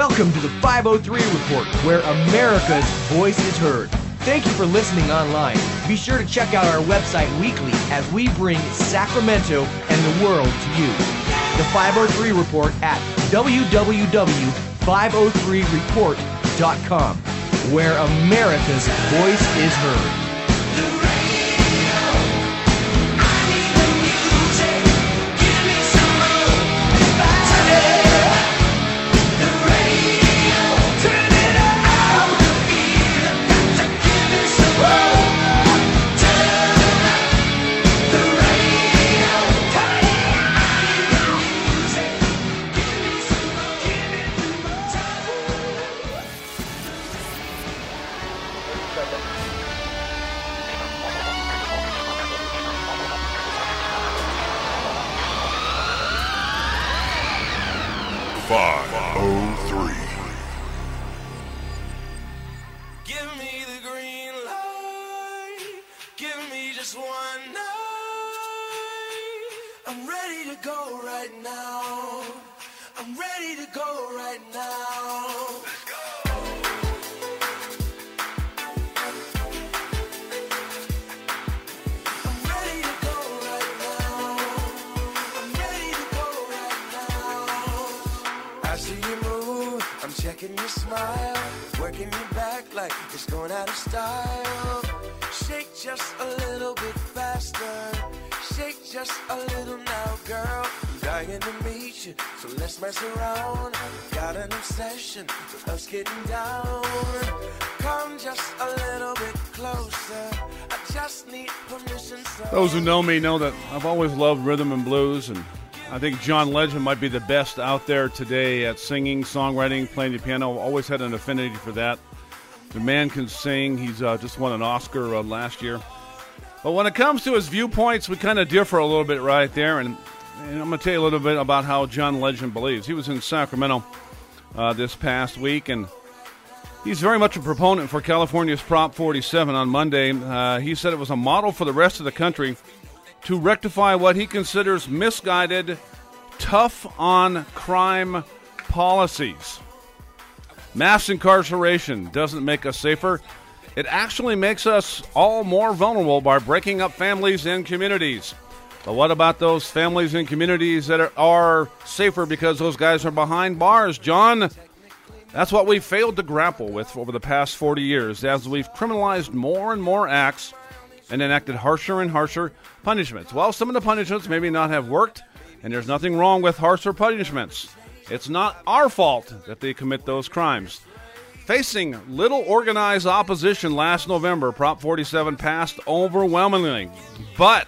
Welcome to the 503 Report, where America's voice is heard. Thank you for listening online. Be sure to check out our website weekly as we bring Sacramento and the world to you. The 503 Report at www.503report.com, where America's voice is heard. Checking your smile, working your back like it's going out of style. Shake just a little bit faster. Shake just a little now, girl. I'm dying to meet you, so let's mess around. Got an obsession with us getting down. Come just a little bit closer. I just need permission. Those who know me know that I've always loved rhythm and blues, and I think John Legend might be the best out there today at singing, songwriting, playing the piano. I've always had an affinity for that. The man can sing. He's just won an Oscar last year. But when it comes to his viewpoints, we kind of differ a little bit right there. And I'm going to tell you a little bit about how John Legend believes. He was in Sacramento this past week, and he's very much a proponent for California's Prop 47 on Monday. He said it was a model for the rest of the country to rectify what he considers misguided, tough-on-crime policies. Mass incarceration doesn't make us safer. It actually makes us all more vulnerable by breaking up families and communities. But what about those families and communities that are safer because those guys are behind bars, John? That's what we've failed to grapple with over the past 40 years as we've criminalized more and more acts and enacted harsher and harsher punishments. Well, some of the punishments maybe not have worked, and there's nothing wrong with harsher punishments. It's not our fault that they commit those crimes. Facing little organized opposition last November, Prop 47 passed overwhelmingly, but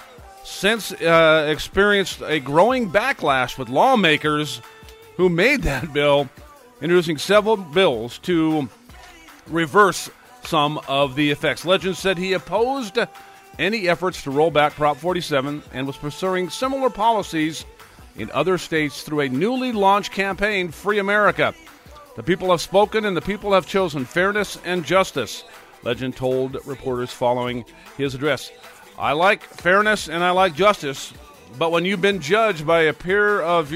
since experienced a growing backlash with lawmakers who made that bill, introducing several bills to reverse some of the effects. Legend said he opposed any efforts to roll back Prop 47 and was pursuing similar policies in other states through a newly launched campaign, Free America. The people have spoken and the people have chosen fairness and justice, Legend told reporters following his address. I like fairness and I like justice, but when you've been judged by a peer of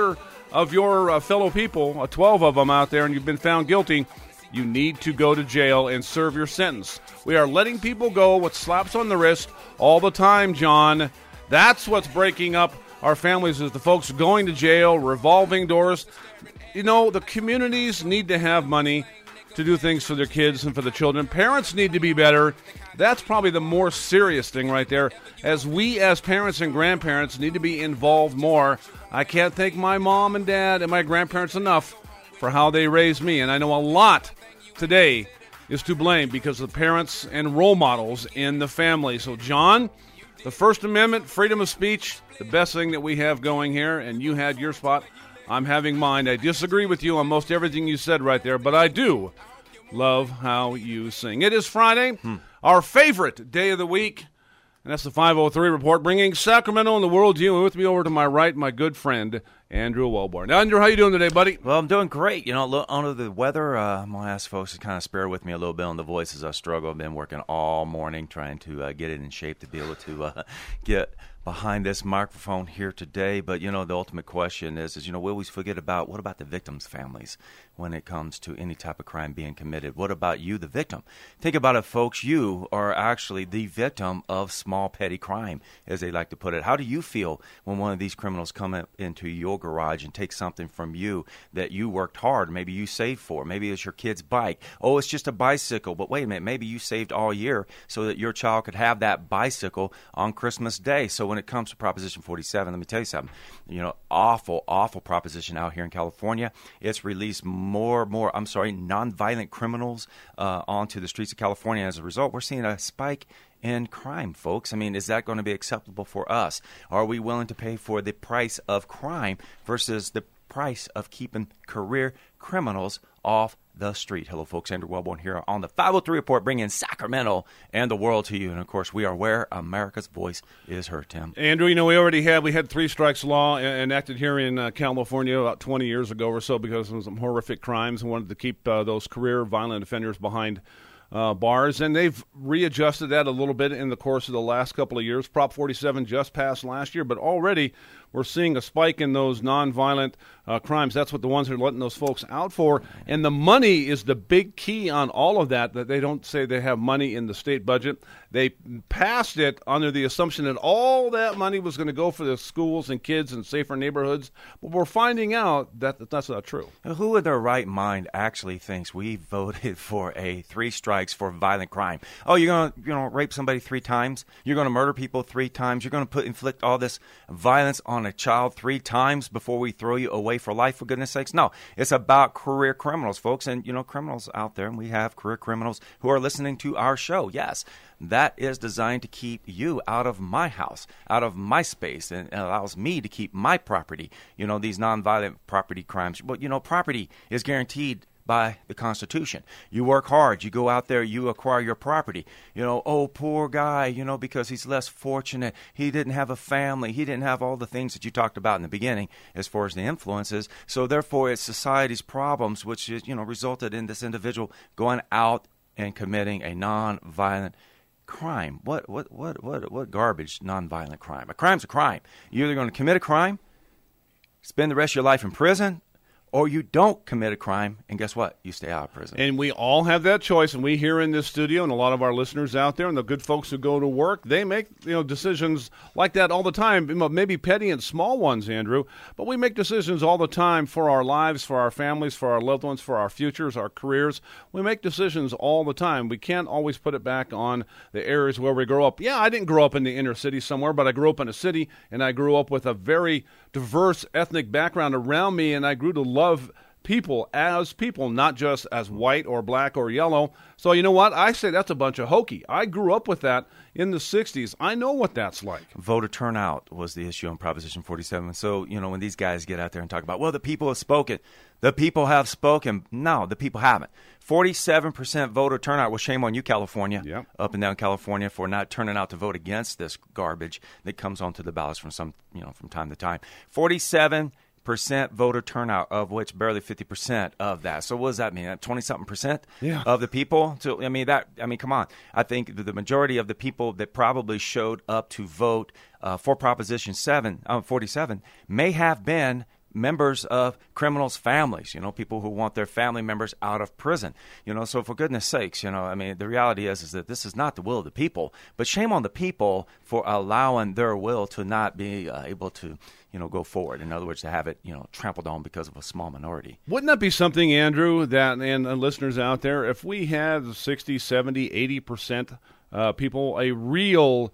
your fellow people, 12 of them out there, and you've been found guilty, you need to go to jail and serve your sentence. We are letting people go with slaps on the wrist all the time, John. That's what's breaking up our families, is the folks going to jail, revolving doors. You know, the communities need to have money to do things for their kids and for the children. Parents need to be better. That's probably the more serious thing right there, as we as parents and grandparents need to be involved more. I can't thank my mom and dad and my grandparents enough for how they raised me, and I know a lot today is to blame because of parents and role models in the family. So, John, the First Amendment, freedom of speech, the best thing that we have going here, and you had your spot. I'm having mine. I disagree with you on most everything you said right there, but I do love how you sing. It is Friday, our favorite day of the week, and that's the 503 Report, bringing Sacramento and the world to you. And with me over to my right, my good friend, Andrew Wellborn. Now, Andrew, how you doing today, buddy? Well, I'm doing great. You know, a little under the weather. I'm going to ask folks to kind of spare with me a little bit on the voice as I struggle. I've been working all morning trying to get it in shape to be able to get behind this microphone here today. But, the ultimate question is, we always forget about, what about the victims' families when it comes to any type of crime being committed? What about you, the victim? Think about it, folks. You are actually the victim of small petty crime, as they like to put it. How do you feel when one of these criminals come into your garage and take something from you that you worked hard, maybe you saved for? Maybe it's your kid's bike. Oh, it's just a bicycle. But wait a minute, maybe you saved all year so that your child could have that bicycle on Christmas Day. So when it comes to Proposition 47, let me tell you something. Awful proposition out here in California. It's released nonviolent criminals onto the streets of California. As a result, we're seeing a spike in crime, folks. I mean, is that going to be acceptable for us? Are we willing to pay for the price of crime versus the price of keeping career criminals off the street? Hello, folks. Andrew Wellborn here on the 503 Report, bringing Sacramento and the world to you. And, of course, we are where America's voice is heard, Tim. Andrew, we had three strikes law enacted here in California about 20 years ago or so because of some horrific crimes and wanted to keep those career violent offenders behind bars, and they've readjusted that a little bit in the course of the last couple of years. Prop 47 just passed last year, but already we're seeing a spike in those nonviolent crimes. That's what the ones that are letting those folks out for. And the money is the big key on all of that they don't say they have money in the state budget. They passed it under the assumption that all that money was going to go for the schools and kids and safer neighborhoods. But we're finding out that that's not true. Who in their right mind actually thinks we voted for a 3 strikes for violent crime? Oh, you're going to rape somebody 3 times? You're going to murder people 3 times? You're going to inflict all this violence on a child 3 times before we throw you away for life, for goodness sakes? No, it's about career criminals, folks. And, criminals out there, and we have career criminals who are listening to our show. Yes, that is designed to keep you out of my house, out of my space, and allows me to keep my property, these nonviolent property crimes. But, property is guaranteed by the Constitution. You work hard. You go out there. You acquire your property. Oh, poor guy, because he's less fortunate. He didn't have a family. He didn't have all the things that you talked about in the beginning as far as the influences. So therefore, it's society's problems, which is, resulted in this individual going out and committing a nonviolent crime. What garbage nonviolent crime? A crime's a crime. You're either going to commit a crime, spend the rest of your life in prison, or you don't commit a crime, and guess what? You stay out of prison. And we all have that choice, and we here in this studio and a lot of our listeners out there and the good folks who go to work, they make decisions like that all the time, maybe petty and small ones, Andrew, but we make decisions all the time for our lives, for our families, for our loved ones, for our futures, our careers. We make decisions all the time. We can't always put it back on the areas where we grow up. Yeah, I didn't grow up in the inner city somewhere, but I grew up in a city, and I grew up with a very diverse ethnic background around me, and I grew to love people as people, not just as white or black or yellow. So you know what? I say that's a bunch of hokey. I grew up with that in the 60s. I know what that's like. Voter turnout was the issue on Proposition 47. So, when these guys get out there and talk about, well, the people have spoken. The people have spoken. No, the people haven't. 47% voter turnout. Well, shame on you, California, yep. Up and down California, for not turning out to vote against this garbage that comes onto the ballots from from time to time. 47% voter turnout, of which barely 50% of that. So what does that mean? 20-something% of the people? So come on. I think the majority of the people that probably showed up to vote for Proposition 47 may have been members of criminals' families, people who want their family members out of prison. So for goodness sakes, the reality is that this is not the will of the people, but shame on the people for allowing their will to not be able to, go forward. In other words, to have it, trampled on because of a small minority. Wouldn't that be something, Andrew, that, and listeners out there, if we had 60, 70, 80% people, a real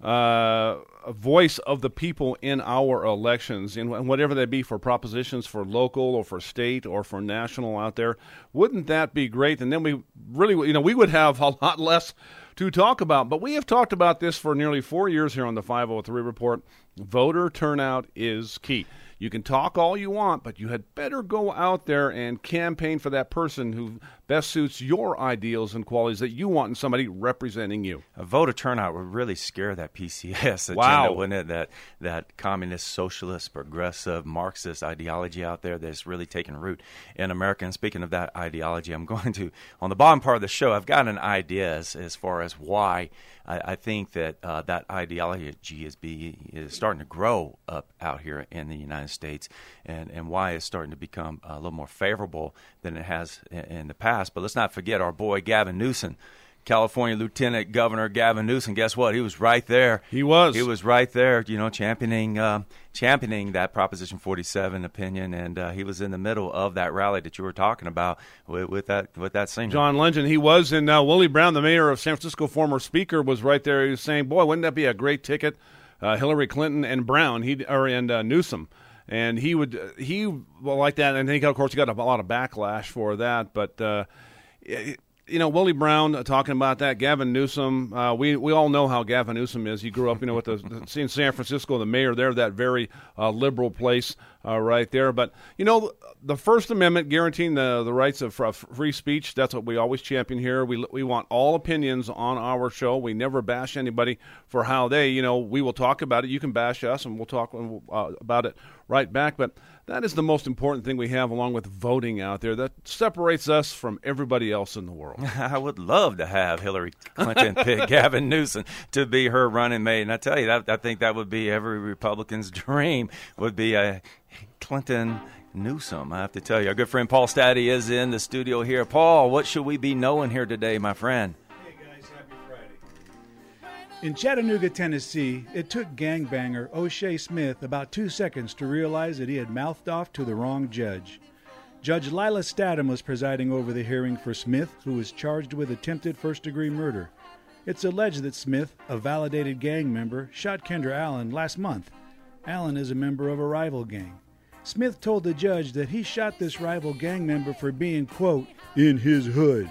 voice of the people in our elections, and whatever they be, for propositions for local or for state or for national out there, wouldn't that be great? And then we really, we would have a lot less to talk about. But we have talked about this for nearly 4 years here on the 503 Report. Voter turnout is key. You can talk all you want, but you had better go out there and campaign for that person who best suits your ideals and qualities that you want in somebody representing you. A voter turnout would really scare that PCS agenda, Wow. wouldn't it? That communist, socialist, progressive, Marxist ideology out there that's really taken root in America. And speaking of that ideology, I'm going to, on the bottom part of the show, I've got an idea as far as why I think that that ideology is starting to grow up out here in the United States, and why it's starting to become a little more favorable than it has in the past. But let's not forget our boy Gavin Newsom, California Lieutenant Governor Gavin Newsom. Guess what? He was right there. He was. He was right there, championing that Proposition 47 opinion, and he was in the middle of that rally that you were talking about with that singer. John Legend, he was, and Willie Brown, the mayor of San Francisco, former speaker, was right there. He was saying, "Boy, wouldn't that be a great ticket?" Hillary Clinton and Brown, and Newsom, and he like that. And I think, of course, he got a lot of backlash for that, but. Willie Brown talking about that, Gavin Newsom. We all know how Gavin Newsom is. He grew up, in San Francisco, the mayor there, that very liberal place right there. But the First Amendment guaranteeing the rights of free speech. That's what we always champion here. We want all opinions on our show. We never bash anybody for how they. We will talk about it. You can bash us, and we'll talk about it right back. But that is the most important thing we have, along with voting out there. That separates us from everybody else in the world. I would love to have Hillary Clinton pick Gavin Newsom to be her running mate. And I tell you, I think that would be every Republican's dream, would be a Clinton Newsom. I have to tell you, our good friend Paul Staddy is in the studio here. Paul, what should we be knowing here today, my friend? Hey guys, happy Friday. In Chattanooga, Tennessee, it took gangbanger O'Shea Smith about 2 seconds to realize that he had mouthed off to the wrong judge. Judge Lila Statham was presiding over the hearing for Smith, who was charged with attempted first-degree murder. It's alleged that Smith, a validated gang member, shot Kendra Allen last month. Allen is a member of a rival gang. Smith told the judge that he shot this rival gang member for being, quote, in his hood.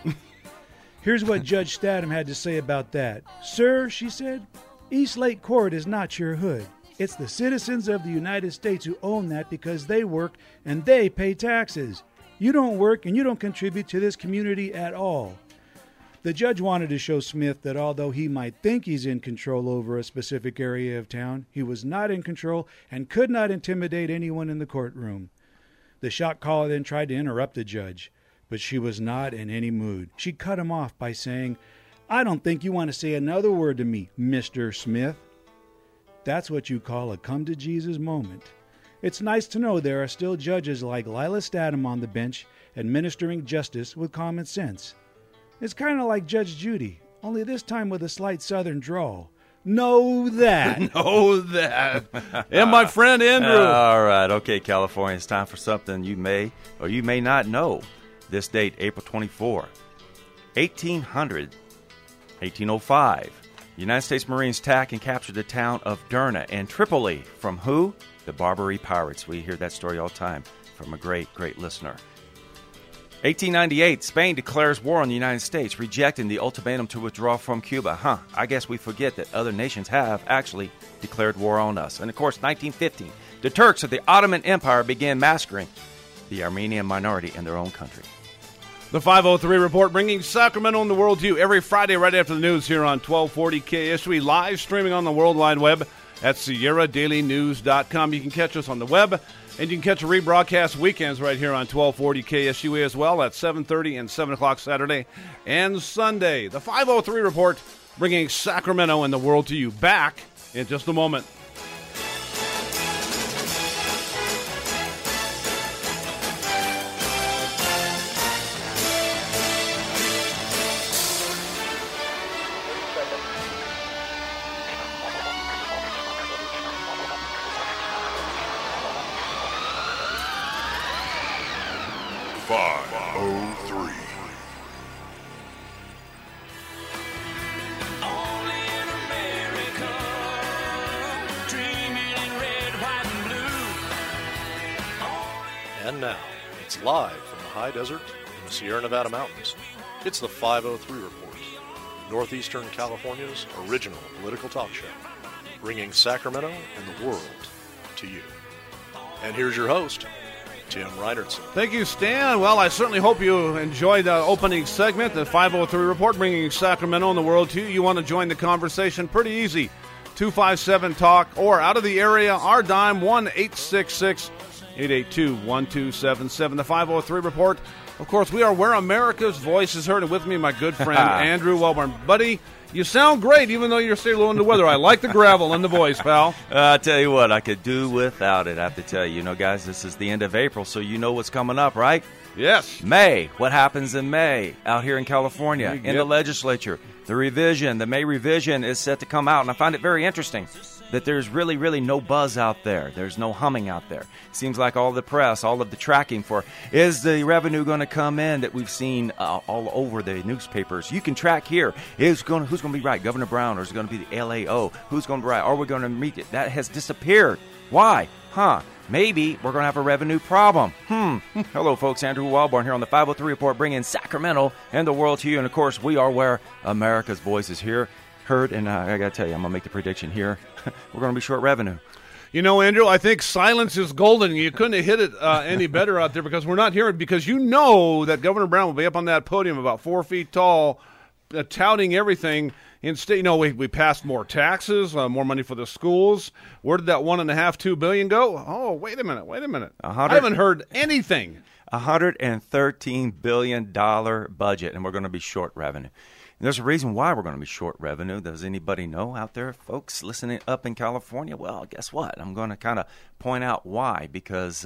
Here's what Judge Statham had to say about that. Sir, she said, East Lake Court is not your hood. It's the citizens of the United States who own that because they work and they pay taxes. You don't work and you don't contribute to this community at all. The judge wanted to show Smith that although he might think he's in control over a specific area of town, he was not in control and could not intimidate anyone in the courtroom. The shot caller then tried to interrupt the judge, but she was not in any mood. She cut him off by saying, I don't think you want to say another word to me, Mr. Smith. That's what you call a come-to-Jesus moment. It's nice to know there are still judges like Lila Statham on the bench administering justice with common sense. It's kind of like Judge Judy, only this time with a slight southern drawl. Know that. Know that. And my friend Andrew. All right. Okay, California, it's time for something you may or you may not know. This date, April 24, 1805. The United States Marines attack and captured the town of Derna and Tripoli. From who? The Barbary Pirates. We hear that story all the time from a great, great listener. 1898, Spain declares war on the United States, rejecting the ultimatum to withdraw from Cuba. I guess we forget that other nations have actually declared war on us. And, of course, 1915, the Turks of the Ottoman Empire began massacring the Armenian minority in their own country. The 503 Report, bringing Sacramento and the world to you every Friday right after the news here on 1240 KSW, live streaming on the World Wide Web at SierraDailyNews.com. You can catch us on the web, and you can catch a rebroadcast weekends right here on 1240 KSUA as well at 7:30 and 7 o'clock Saturday and Sunday. The 503 Report, bringing Sacramento and the world to you. Back in just a moment. And now, it's live from the high desert in the Sierra Nevada mountains. It's the 503 Report, Northeastern California's original political talk show. bringing Sacramento and the world to you. And here's your host, Tim Reinertson. Thank you, Stan. Well, I certainly hope you enjoyed the opening segment, the 503 Report, bringing Sacramento and the world to you. You want to join the conversation? Pretty easy. 257-TALK, or out of the area, our dime, 1-866-882-1277. The 503 Report. Of course, we are where America's voice is heard, and with me, my good friend, Andrew Wellborn. Buddy, you sound great, even though you're still low in the weather. I like the gravel in the voice, pal. I tell you what, I could do without it, I have to tell you. You know, guys, this is the end of April, so you know what's coming up, right? Yes. May. What happens in May out here in California, in the legislature? The revision, the May revision is set to come out, and I find it very interesting that there's really no buzz out there. There's no humming out there. Seems like all the press, all of the tracking for, is the revenue going to come in that we've seen all over the newspapers? You can track here. Who's going to be right, Governor Brown, or is it going to be the LAO? Who's going to be right? Are we going to meet it? That has disappeared. Why? Maybe we're going to have a revenue problem. Hello, folks. Andrew Wellborn here on the 503 Report, bringing Sacramento and the world to you. And, of course, we are where America's voice is heard. And I got to tell you, I'm going to make the prediction here. We're going to be short revenue. You know, Andrew, I think silence is golden. You couldn't have hit it any better out there, because we're not hearing, because you know that Governor Brown will be up on that podium about 4 feet tall, touting everything. Instead, you know, we passed more taxes, more money for the schools. Where did that $1.5–2 billion go? Oh, wait a minute. I haven't heard anything. $113 billion budget, and we're going to be short revenue. And there's a reason why we're going to be short revenue. Does anybody know out there, folks, listening up in California? Well, guess what? I'm going to kind of point out why. Because,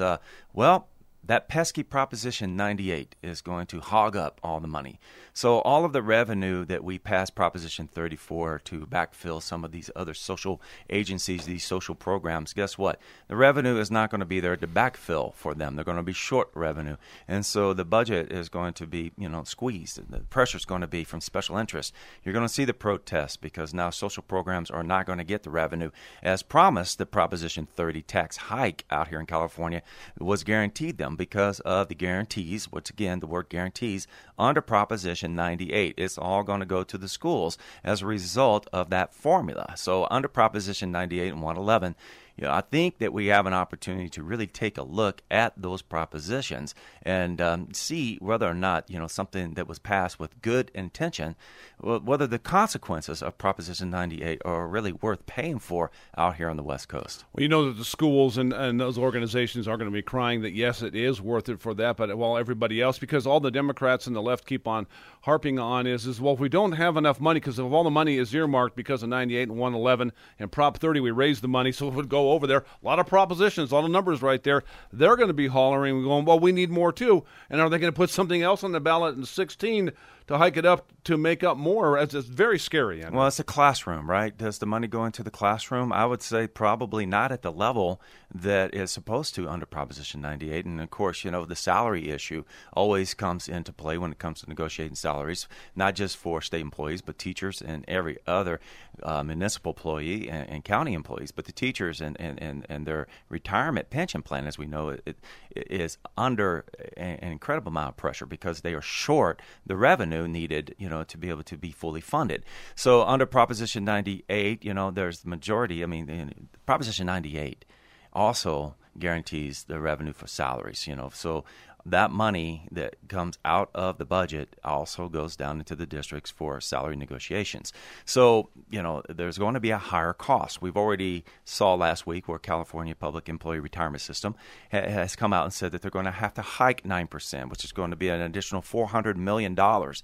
that pesky Proposition 98 is going to hog up all the money. So all of the revenue that we passed Proposition 34 to backfill some of these other social agencies, these social programs, guess what? The revenue is not going to be there to backfill for them. They're going to be short revenue. And so the budget is going to be, squeezed. The pressure is going to be from special interests. You're going to see the protests because now social programs are not going to get the revenue. As promised, the Proposition 30 tax hike out here in California was guaranteed them because of the guarantees, once again, the word guarantees, under Proposition 98. It's all going to go to the schools as a result of that formula. So under Proposition 98 and 111, I think that we have an opportunity to really take a look at those propositions and see whether or not, something that was passed with good intention, whether the consequences of Proposition 98 are really worth paying for out here on the West Coast. Well, you know that the schools and those organizations are going to be crying that, yes, it is worth it for that, but while everybody else, because all the Democrats and the left keep on harping on is, well, if we don't have enough money, because of all the money is earmarked because of 98 and 111 and Prop 30, we raised the money, so it would go over there. A lot of propositions, a lot of numbers right there. They're going to be hollering, going, well, we need more too. And are they going to put something else on the ballot in 16 to hike it up to make up more? It's very scary. Well, it's a classroom, right? Does the money go into the classroom? I would say probably not at the level that is supposed to under Proposition 98. And, of course, the salary issue always comes into play when it comes to negotiating salaries, not just for state employees, but teachers and every other municipal employee and county employees. But the teachers and their retirement pension plan, as we know, it is under an incredible amount of pressure because they are short the revenue needed, to be able to be fully funded. So under Proposition 98, there's the majority. Proposition 98 also guarantees the revenue for salaries, so that money that comes out of the budget also goes down into the districts for salary negotiations. So, there's going to be a higher cost. We've already saw last week where California Public Employee Retirement System has come out and said that they're going to have to hike 9%, which is going to be an additional $400 million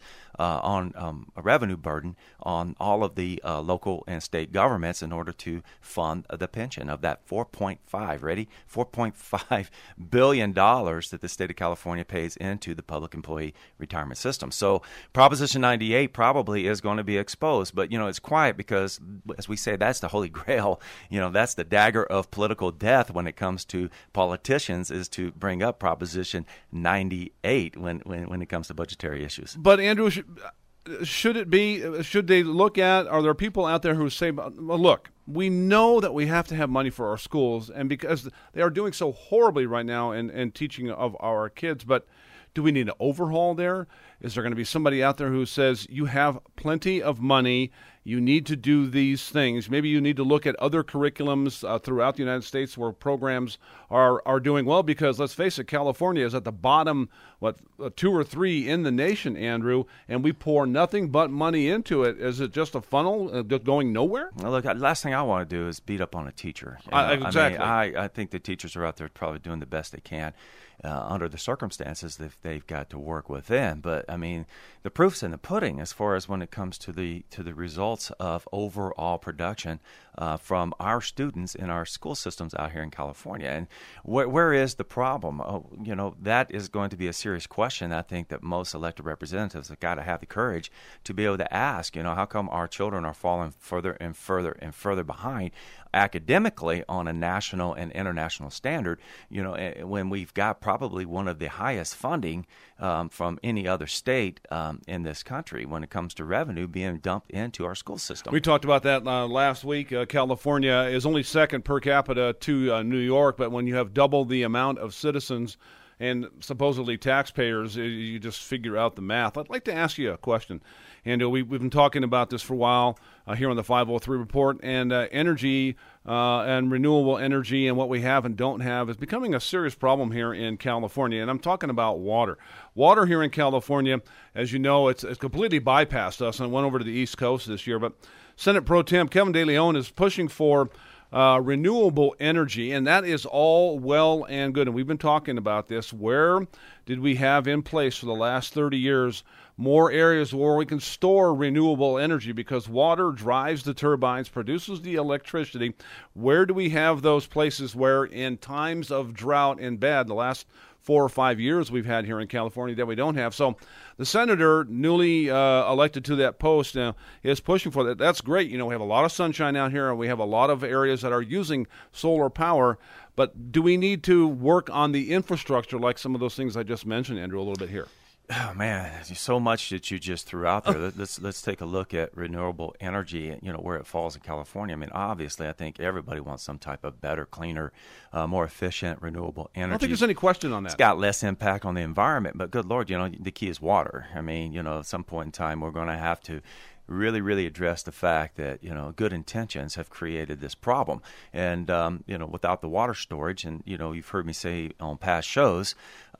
on a revenue burden on all of the local and state governments in order to fund the pension of that $4.5 billion that the state of California pays into the public employee retirement system. So Proposition 98 probably is going to be exposed, but it's quiet because, as we say, that's the holy grail. That's the dagger of political death when it comes to politicians, is to bring up Proposition 98 when it comes to budgetary issues. But Andrew, should they look at, are there people out there who say, well, look, we know that we have to have money for our schools, and because they are doing so horribly right now in teaching of our kids, but do we need an overhaul there? Is there going to be somebody out there who says you have plenty of money you need to do these things. Maybe you need to look at other curriculums throughout the United States where programs are doing well, because let's face it, California is at the bottom, 2 or 3 in the nation, Andrew, and we pour nothing but money into it. Is it just a funnel going nowhere? Well, look, last thing I want to do is beat up on a teacher. Exactly. I think the teachers are out there probably doing the best they can under the circumstances that they've got to work within. But I mean, the proof's in the pudding as far as when it comes to the results of overall production from our students in our school systems out here in California. And where is the problem? That is going to be a serious question. I think that most elected representatives have got to have the courage to be able to ask, how come our children are falling further and further and further behind academically on a national and international standard, when we've got probably one of the highest funding from any other state in this country when it comes to revenue being dumped into our school system. We talked about that last week. California is only second per capita to New York, but when you have double the amount of citizens and supposedly taxpayers, you just figure out the math. I'd like to ask you a question. And we've been talking about this for a while here on the 503 Report, and energy and renewable energy and what we have and don't have is becoming a serious problem here in California. And I'm talking about water. Water here in California, as you know, it's completely bypassed us and went over to the East Coast this year. But Senate Pro Tem Kevin De Leon is pushing for renewable energy, and that is all well and good. And we've been talking about this. Where did we have in place for the last 30 years more areas where we can store renewable energy, because water drives the turbines, produces the electricity? Where do we have those places where in times of drought and bad, the last 4 or 5 years we've had here in California, that we don't have? So the senator newly elected to that post is pushing for that. That's great. We have a lot of sunshine out here, and we have a lot of areas that are using solar power. But do we need to work on the infrastructure like some of those things I just mentioned, Andrew, a little bit here? Oh, man, there's so much that you just threw out there. Let's take a look at renewable energy, where it falls in California. I mean, obviously, I think everybody wants some type of better, cleaner, more efficient renewable energy. I don't think there's any question on that. It's got less impact on the environment, but good Lord, the key is water. I mean, at some point in time, we're going to have to really, really address the fact that, good intentions have created this problem. And, without the water storage, and, you've heard me say on past shows,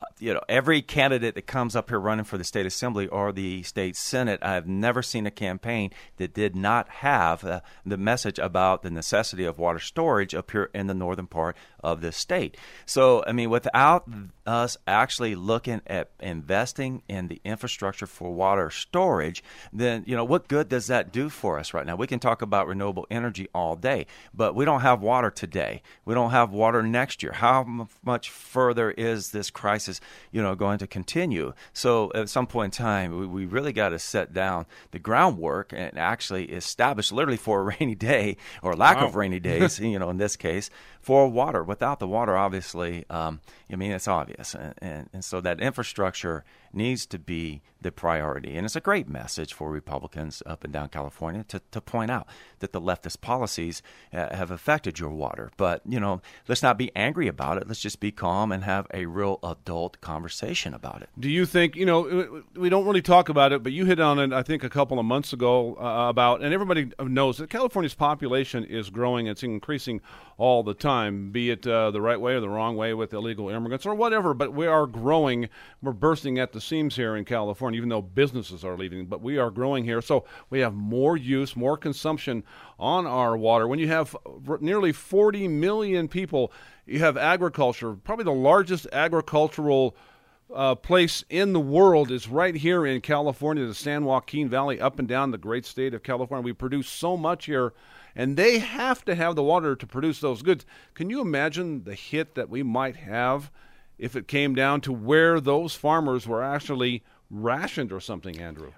every candidate that comes up here running for the state assembly or the state senate, I've never seen a campaign that did not have the message about the necessity of water storage up here in the northern part of this state. So, I mean, without us actually looking at investing in the infrastructure for water storage, then, what good does that do for us right now? We can talk about renewable energy all day, but we don't have water today. We don't have water next year. How much further is this crisis going to continue? So at some point in time, we really got to set down the groundwork and actually establish, literally for a rainy day or lack of rainy days, in this case, for water. Without the water, obviously, it's obvious. And so that infrastructure needs to be the priority. And it's a great message for Republicans up and down California to point out that the leftist policies have affected your water. But, let's not be angry about it. Let's just be calm and have a real adult conversation about it. Do you think, we don't really talk about it, but you hit on it, I think, a couple of months ago about, and everybody knows that California's population is growing. It's increasing all the time, be it the right way or the wrong way with illegal immigrants or whatever. But we are growing. We're bursting at the seams here in California, even though businesses are leaving. But we are growing here. So we have more use, more consumption on our water. When you have nearly 40 million people, you have agriculture. Probably the largest agricultural place in the world is right here in California, the San Joaquin Valley, up and down the great state of California. We produce so much here, and they have to have the water to produce those goods. Can you imagine the hit that we might have if it came down to where those farmers were actually rationed or something, Andrew?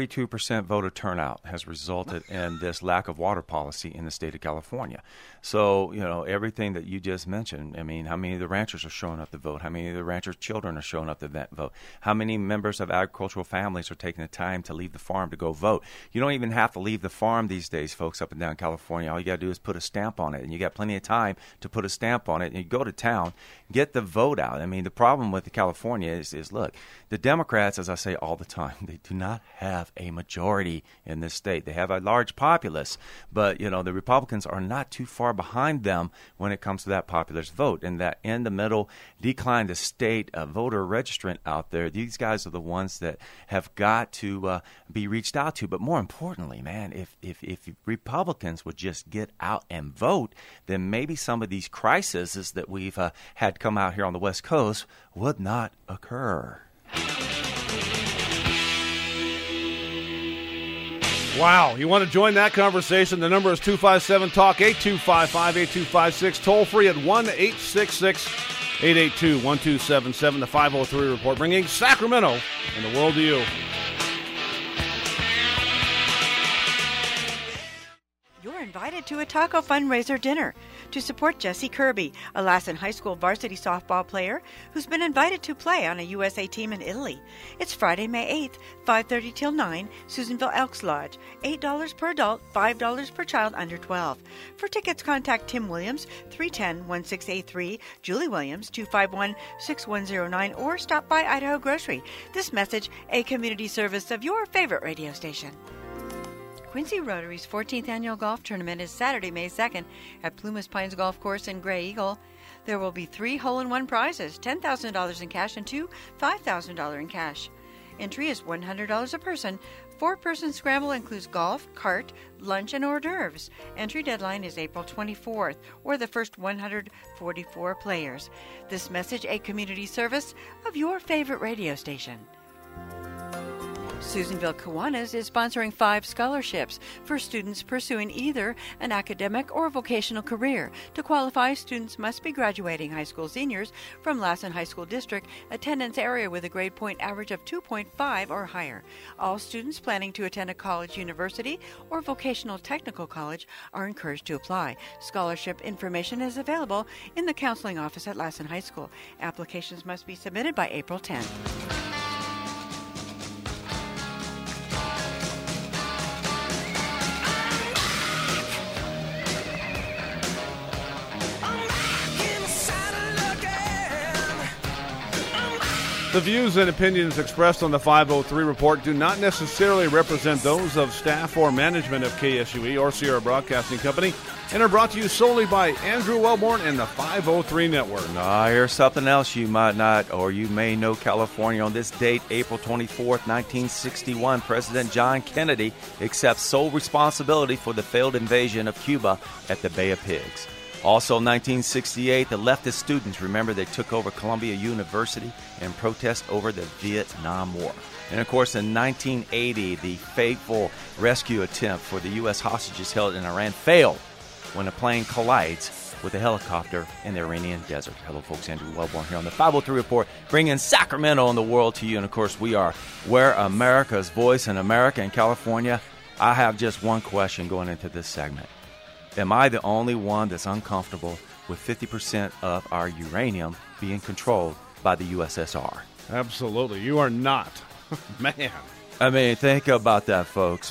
42% voter turnout has resulted in this lack of water policy in the state of California. So, everything that you just mentioned, I mean, how many of the ranchers are showing up to vote? How many of the ranchers' children are showing up to vote? How many members of agricultural families are taking the time to leave the farm to go vote? You don't even have to leave the farm these days, folks, up and down California. All you got to do is put a stamp on it, and you got plenty of time to put a stamp on it, and you go to town, get the vote out. I mean, the problem with California is look, the Democrats, as I say all the time, they do not have a majority in this state. They have a large populace, but, the Republicans are not too far behind them when it comes to that populist vote. And that in-the-middle, decline-to-state voter registrant out there, these guys are the ones that have got to be reached out to. But more importantly, man, if Republicans would just get out and vote, then maybe some of these crises that we've had come out here on the West Coast would not occur. Wow. You want to join that conversation? The number is 257-TALK, 8255-8256. Toll free at 1-866-882-1277. The 503 Report, bringing Sacramento and the world to you. You're invited to a taco fundraiser dinner to support Jesse Kirby, a Lassen High School varsity softball player who's been invited to play on a USA team in Italy. It's Friday, May 8th, 5:30 till 9, Susanville Elks Lodge. $8 per adult, $5 per child under 12. For tickets, contact Tim Williams, 310-1683, Julie Williams, 251-6109, or stop by Idaho Grocery. This message, a community service of your favorite radio station. Quincy Rotary's 14th Annual Golf Tournament is Saturday, May 2nd at Plumas Pines Golf Course in Gray Eagle. There will be 3 hole-in-one prizes, $10,000 in cash and 2 $5,000 in cash. Entry is $100 a person. 4-person scramble includes golf, cart, lunch, and hors d'oeuvres. Entry deadline is April 24th, or the first 144 players. This message, a community service of your favorite radio station. Susanville Kiwanis is sponsoring 5 scholarships for students pursuing either an academic or vocational career. To qualify, students must be graduating high school seniors from Lassen High School District, attendance area with a grade point average of 2.5 or higher. All students planning to attend a college, university, or vocational technical college are encouraged to apply. Scholarship information is available in the counseling office at Lassen High School. Applications must be submitted by April 10th. The views and opinions expressed on the 503 Report do not necessarily represent those of staff or management of KSUE or Sierra Broadcasting Company and are brought to you solely by Andrew Wellborn and the 503 Network. Now, here's something else you might not, or you may know. California, on this date, April 24th, 1961, President John Kennedy accepts sole responsibility for the failed invasion of Cuba at the Bay of Pigs. Also, 1968, the leftist students, remember, they took over Columbia University in protest over the Vietnam War. And, of course, in 1980, the fateful rescue attempt for the U.S. hostages held in Iran failed when a plane collides with a helicopter in the Iranian desert. Hello, folks. Andrew Wellborn here on the 503 Report, bringing Sacramento and the world to you. And, of course, we are Where America's Voice in America and California. I have just one question going into this segment. Am I the only one that's uncomfortable with 50% of our uranium being controlled by the USSR? Absolutely. You are not. Man. I mean, think about that, folks.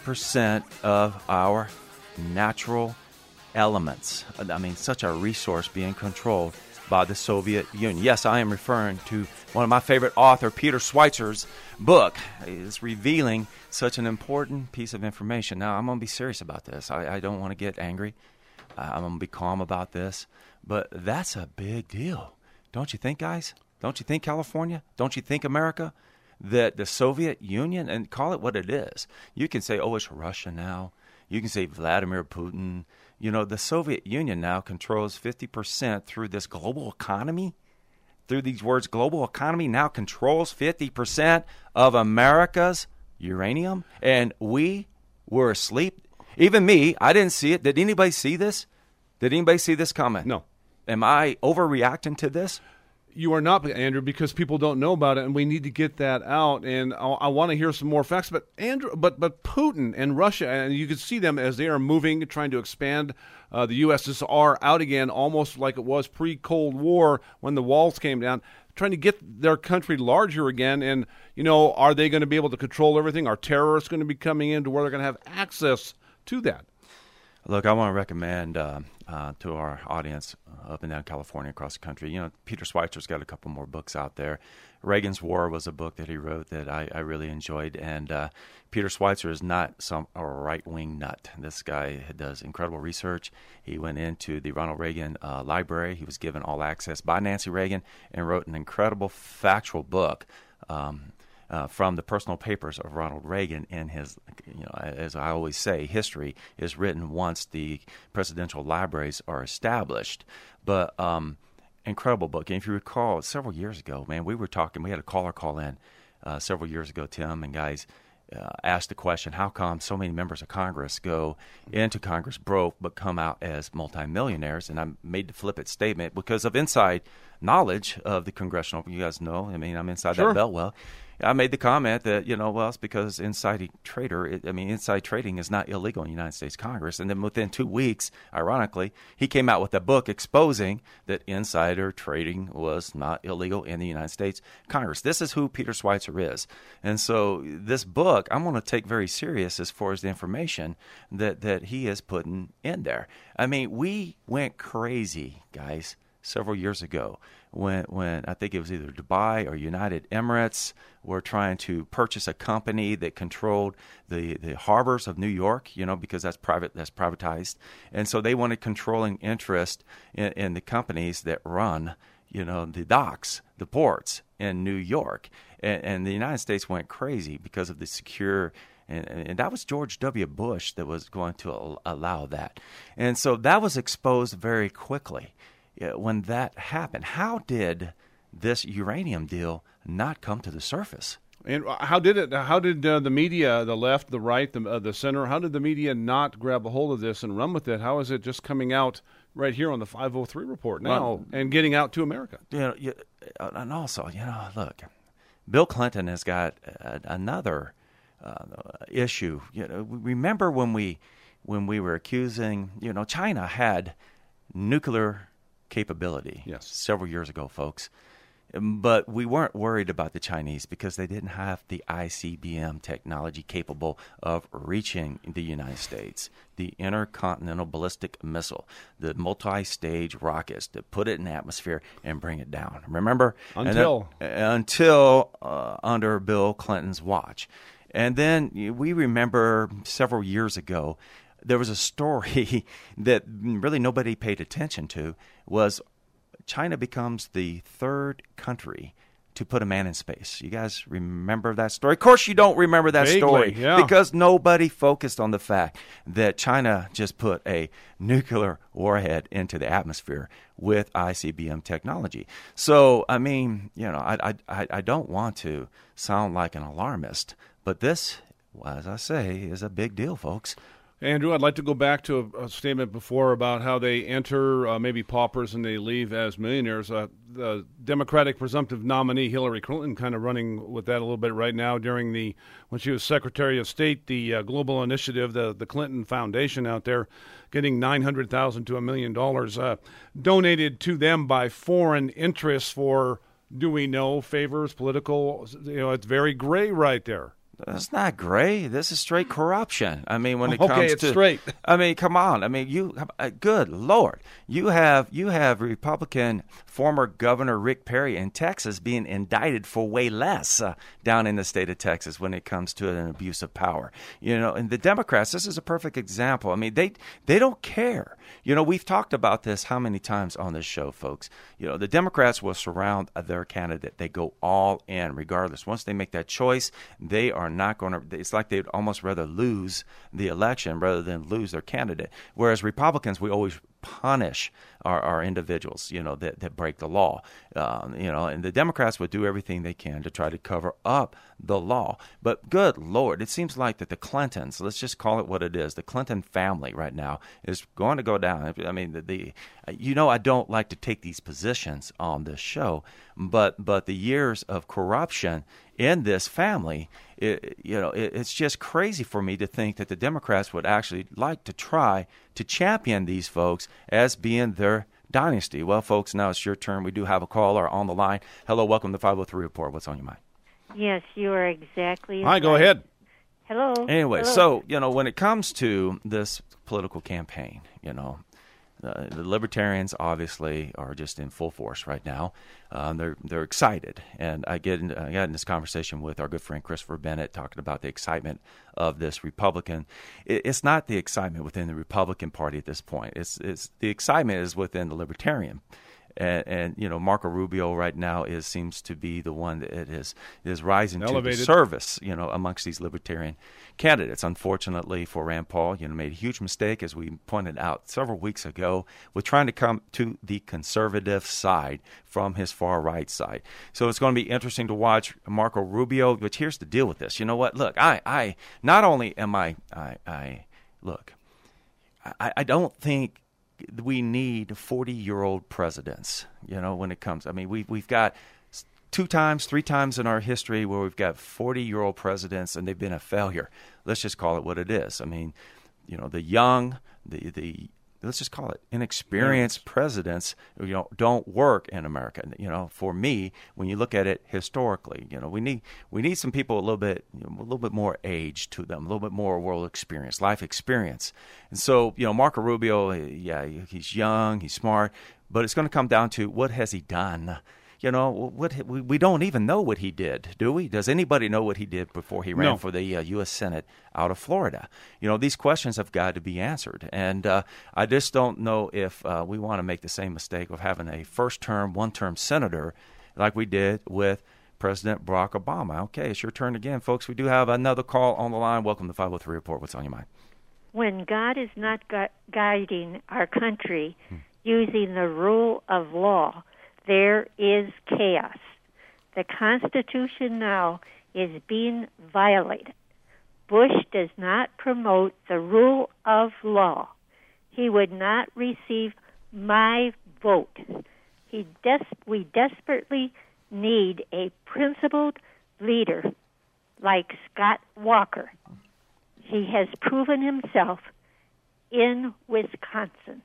50% of our natural elements. I mean, such a resource being controlled by the Soviet Union. Yes, I am referring to one of my favorite author, Peter Schweitzer's book. It's revealing such an important piece of information. Now, I'm going to be serious about this. I don't want to get angry. I'm going to be calm about this. But that's a big deal. Don't you think, guys? Don't you think, California? Don't you think, America? That the Soviet Union, and call it what it is. You can say, oh, it's Russia now. You can say Vladimir Putin. You know, the Soviet Union now controls 50% through this global economy. Through these words, global economy now controls 50% of America's uranium. And we were asleep. Even me, I didn't see it. Did anybody see this? Did anybody see this comment? No. Am I overreacting to this? You are not, Andrew, because people don't know about it, and we need to get that out. And I want to hear some more facts. But Andrew, but Putin and Russia, and you can see them as they are moving, trying to expand the USSR out again, almost like it was pre-Cold War when the walls came down, trying to get their country larger again. And you know, are they going to be able to control everything? Are terrorists going to be coming in to where they're going to have access to that? Look, I want to recommend to our audience up and down California, across the country. Peter Schweizer's got a couple more books out there. Reagan's War was a book that he wrote that I really enjoyed. And Peter Schweizer is not a right-wing nut. This guy does incredible research. He went into the Ronald Reagan library. He was given all access by Nancy Reagan and wrote an incredible factual book from the personal papers of Ronald Reagan. In his, as I always say, history is written once the presidential libraries are established. But incredible book. And if you recall, several years ago, man, we had a caller call in several years ago, Tim, and guys asked the question, how come so many members of Congress go into Congress broke but come out as multimillionaires? And I made the flippant statement because of inside knowledge of the congressional, you guys know, I'm inside that belt well. I made the comment that, it's because inside trading is not illegal in the United States Congress. And then within 2 weeks, ironically, he came out with a book exposing that insider trading was not illegal in the United States Congress. This is who Peter Schweizer is. And so this book, I'm going to take very serious as far as the information that he is putting in there. We went crazy, guys, several years ago when I think it was either Dubai or United Emirates were trying to purchase a company that controlled the harbors of New York, because that's privatized. And so they wanted controlling interest in the companies that run, the docks, the ports in New York. And the United States went crazy because of the secure. And that was George W. Bush that was going to allow that. And so that was exposed very quickly. When that happened, how did this uranium deal not come to the surface? And how did it? How did the media, the left, the right, the center, how did the media not grab a hold of this and run with it? How is it just coming out right here on the 503 report now and getting out to America? And also, look, Bill Clinton has got another issue. Remember when we were accusing, China had nuclear capability several years ago, folks. But we weren't worried about the Chinese because they didn't have the ICBM technology capable of reaching the United States, the intercontinental ballistic missile, the multi-stage rockets that put it in the atmosphere and bring it down. Remember? Until under Bill Clinton's watch. And then we remember several years ago, there was a story that really nobody paid attention to, was China becomes the third country to put a man in space. You guys remember that story? Of course you don't remember that story because nobody focused on the fact that China just put a nuclear warhead into the atmosphere with ICBM technology. So, I don't want to sound like an alarmist, but this, as I say, is a big deal, folks. Andrew, I'd like to go back to a statement before about how they enter maybe paupers and they leave as millionaires. The Democratic presumptive nominee Hillary Clinton kind of running with that a little bit right now when she was Secretary of State, the global initiative, the Clinton Foundation out there, getting $900,000 to $1 million donated to them by foreign interests for, do we know, favors, political, it's very gray right there. That's not gray. This is straight corruption. When it comes to... Okay, it's straight. Come on. Good Lord. You have Republican former Governor Rick Perry in Texas being indicted for way less down in the state of Texas when it comes to an abuse of power. And the Democrats, this is a perfect example. They don't care. We've talked about this how many times on this show, folks. The Democrats will surround their candidate. They go all in regardless. Once they make that choice, they are not going to, it's like they'd almost rather lose the election rather than lose their candidate. Whereas Republicans, we always punish our individuals, that break the law. And the Democrats would do everything they can to try to cover up the law. But good Lord, it seems like that the Clintons, let's just call it what it is, the Clinton family right now is going to go down. I don't like to take these positions on this show, but the years of corruption in this family, it's just crazy for me to think that the Democrats would actually like to try to champion these folks as being their dynasty. Well, folks, now it's your turn. We do have a caller on the line. Hello, welcome to 503 Report. What's on your mind? Yes, you are exactly Hi, right. go ahead. Hello. Anyway, Hello. so, when it comes to this political campaign, the libertarians obviously are just in full force right now. They're excited, and I got in this conversation with our good friend Christopher Bennett talking about the excitement of this Republican. It's not the excitement within the Republican Party at this point. It's the excitement is within the Libertarian. And Marco Rubio right now seems to be the one that is rising Elevated. to the service, amongst these libertarian candidates. Unfortunately for Rand Paul, made a huge mistake, as we pointed out several weeks ago, with trying to come to the conservative side from his far right side. So it's going to be interesting to watch Marco Rubio. But here's the deal with this. You know what? Look, I not only am I don't think we need 40-year-old presidents, when it comes. I mean, we've got 3 times in our history where we've got 40-year-old presidents and they've been a failure. Let's just call it what it is. I mean, the young, let's just call it inexperienced presidents, don't work in America. For me, when you look at it historically, we need some people a little bit more age to them, a little bit more world experience, life experience. And so, Marco Rubio, he's young, he's smart, but it's going to come down to what has he done. We don't even know what he did, do we? Does anybody know what he did before he ran for the U.S. Senate out of Florida? These questions have got to be answered. And I just don't know if we want to make the same mistake of having a first-term, one-term senator like we did with President Barack Obama. Okay, it's your turn again, folks. We do have another call on the line. Welcome to 503 Report. What's on your mind? When God is not guiding our country using the rule of law, there is chaos. The Constitution now is being violated. Bush does not promote the rule of law. He would not receive my vote. We desperately need a principled leader like Scott Walker. He has proven himself in Wisconsin.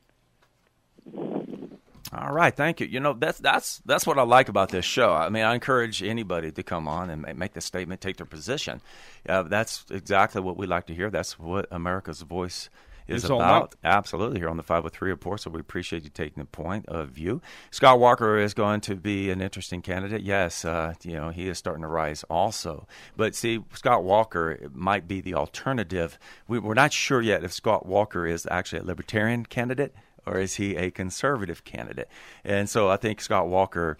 All right, thank you. That's what I like about this show. I mean, I encourage anybody to come on and make the statement, take their position. That's exactly what we like to hear. That's what America's Voice is about. Absolutely, here on the 503 Report. So we appreciate you taking the point of view. Scott Walker is going to be an interesting candidate. Yes, he is starting to rise also. But see, Scott Walker might be the alternative. We're not sure yet if Scott Walker is actually a libertarian candidate or is he a conservative candidate? And so I think Scott Walker,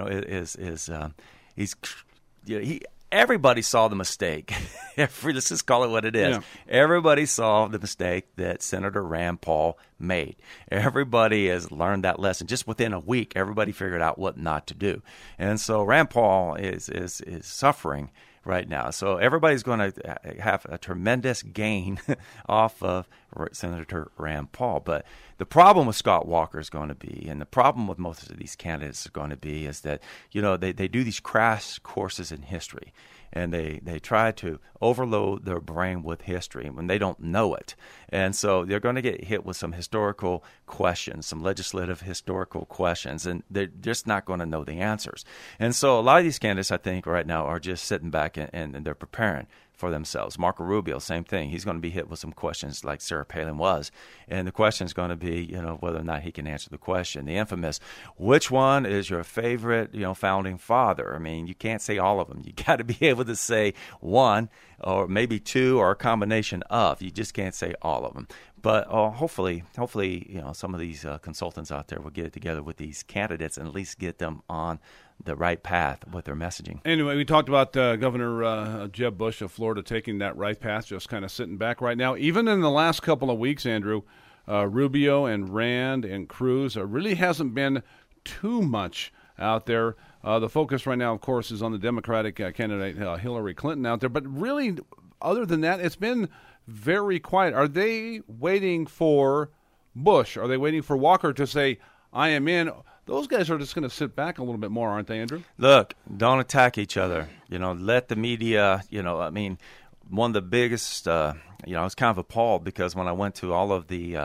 everybody saw the mistake. Let's just call it what it is. Yeah. Everybody saw the mistake that Senator Rand Paul made. Everybody has learned that lesson. Just within a week, everybody figured out what not to do. And so Rand Paul is suffering right now. So everybody's going to have a tremendous gain off of Senator Rand Paul. But the problem with Scott Walker is going to be, and the problem with most of these candidates is going to be, is that, they do these crash courses in history. And they try to overload their brain with history when they don't know it. And so they're going to get hit with some historical questions, some legislative historical questions, and they're just not going to know the answers. And so a lot of these candidates, I think, right now are just sitting back and they're preparing for themselves. Marco Rubio, same thing. He's going to be hit with some questions like Sarah Palin was. And the question is going to be, whether or not he can answer the question. The infamous, which one is your favorite, founding father? I mean, you can't say all of them. You got to be able to say one or maybe two or a combination of. You just can't say all of them. But hopefully, some of these consultants out there will get it together with these candidates and at least get them on the right path with their messaging. Anyway, we talked about Governor Jeb Bush of Florida taking that right path, just kind of sitting back right now. Even in the last couple of weeks, Andrew, Rubio and Rand and Cruz, really hasn't been too much out there. The focus right now, of course, is on the Democratic candidate Hillary Clinton out there. But really, other than that, it's been very quiet. Are they waiting for Bush? Are they waiting for Walker to say, I am in? Those guys are just going to sit back a little bit more, aren't they, Andrew? Look, don't attack each other. Let the media, one of the biggest I was kind of appalled because when I went to all of the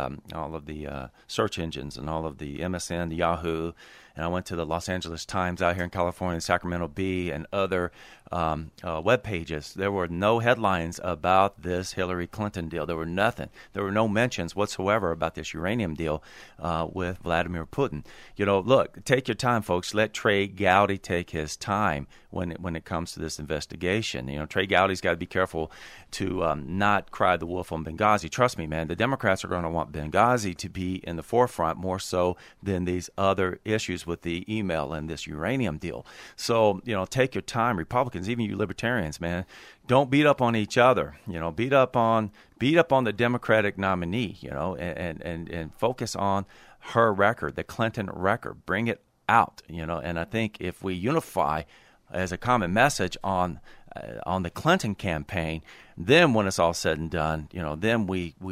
search engines and all of the MSN, the Yahoo, and I went to the Los Angeles Times out here in California, Sacramento Bee, and other web pages, there were no headlines about this Hillary Clinton deal. There were nothing. There were no mentions whatsoever about this uranium deal with Vladimir Putin. Look, take your time, folks. Let Trey Gowdy take his time when it comes to this investigation. Trey Gowdy's got to be careful to not cry the wolf on Benghazi. Trust me, man, the Democrats are going to want Benghazi to be in the forefront more so than these other issues with the email and this uranium deal. So, take your time, Republicans, even you libertarians, man. Don't beat up on each other. Beat up on the Democratic nominee, and focus on her record, the Clinton record. Bring it out, and I think if we unify as a common message on the Clinton campaign, then when it's all said and done, then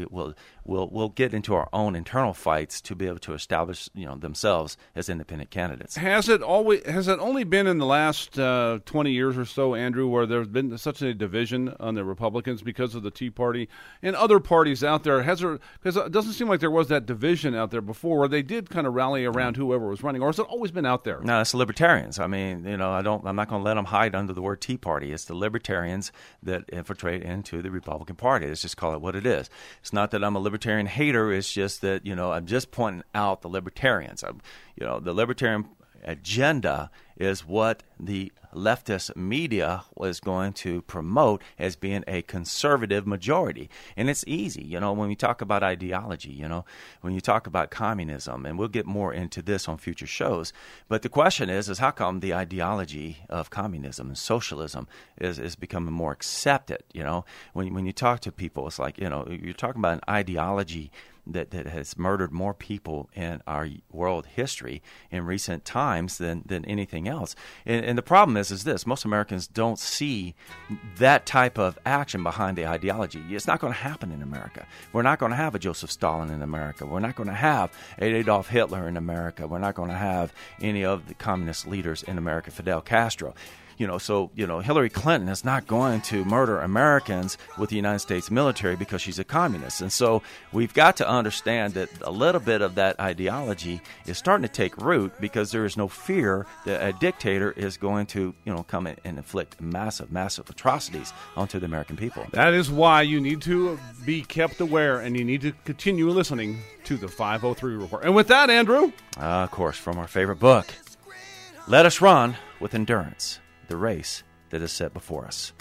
we'll get into our own internal fights to be able to establish, themselves as independent candidates. Has it only been in the last 20 years or so, Andrew, where there's been such a division on the Republicans because of the Tea Party and other parties out there? Because it doesn't seem like there was that division out there before, where they did kind of rally around whoever was running, or has it always been out there? No, it's the libertarians. I mean, I'm not going to let them hide under the word Tea Party. It's the libertarians that infiltrate into the Republican Party. Let's just call it what it is. It's not that I'm a libertarian hater. It's just that, I'm just pointing out the libertarians. The libertarian agenda is what the leftist media was going to promote as being a conservative majority. And it's easy, when we talk about ideology, when you talk about communism, and we'll get more into this on future shows. But the question is how come the ideology of communism and socialism is becoming more accepted? When you talk to people, it's like, you're talking about an ideology that has murdered more people in our world history in recent times than anything else. And the problem is this: most Americans don't see that type of action behind the ideology. It's not going to happen in America. We're not going to have a Joseph Stalin in America. We're not going to have Adolf Hitler in America. We're not going to have any of the communist leaders in America, Fidel Castro. So Hillary Clinton is not going to murder Americans with the United States military because she's a communist. And so we've got to understand that a little bit of that ideology is starting to take root, because there is no fear that a dictator is going to, come in and inflict massive, massive atrocities onto the American people. That is why you need to be kept aware, and you need to continue listening to the 503 Report. And with that, Andrew? Of course, from our favorite book, Let Us Run with Endurance, the race that is set before us.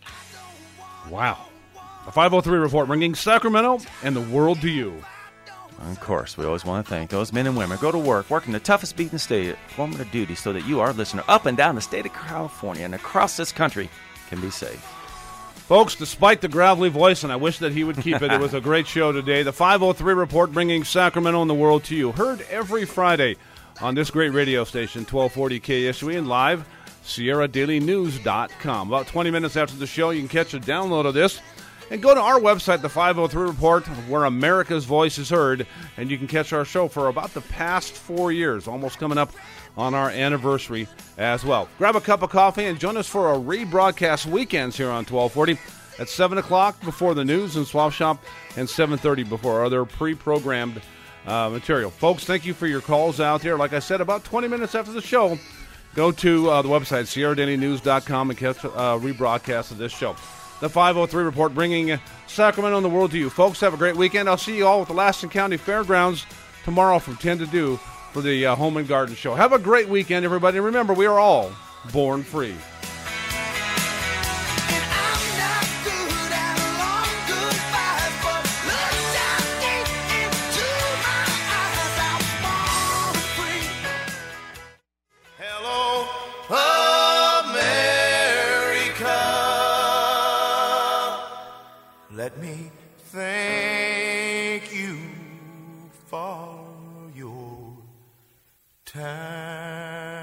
Wow. The 503 Report, bringing Sacramento and the world to you. Of course, we always want to thank those men and women who go to work, working the toughest beat in the state, performing their duty so that you, our listener, up and down the state of California and across this country, can be safe. Folks, despite the gravelly voice, and I wish that he would keep it, it was a great show today. The 503 Report, bringing Sacramento and the world to you. Heard every Friday on this great radio station, 1240 KSUE, and live SierraDailyNews.com. About 20 minutes after the show, you can catch a download of this and go to our website, the 503 Report, where America's voice is heard, and you can catch our show for about the past 4 years, almost coming up on our anniversary as well. Grab a cup of coffee and join us for a rebroadcast weekends here on 1240 at 7 o'clock before the news and Swap Shop, and 7:30 before other pre-programmed material. Folks, thank you for your calls out there. Like I said, about 20 minutes after the show, go to the website, SierraDailyNews.com, and catch a rebroadcast of this show. The 503 Report, bringing Sacramento and the world to you. Folks, have a great weekend. I'll see you all at the Laston County Fairgrounds tomorrow from 10 to 2 for the Home and Garden Show. Have a great weekend, everybody. Remember, we are all born free. Let me thank you for your time.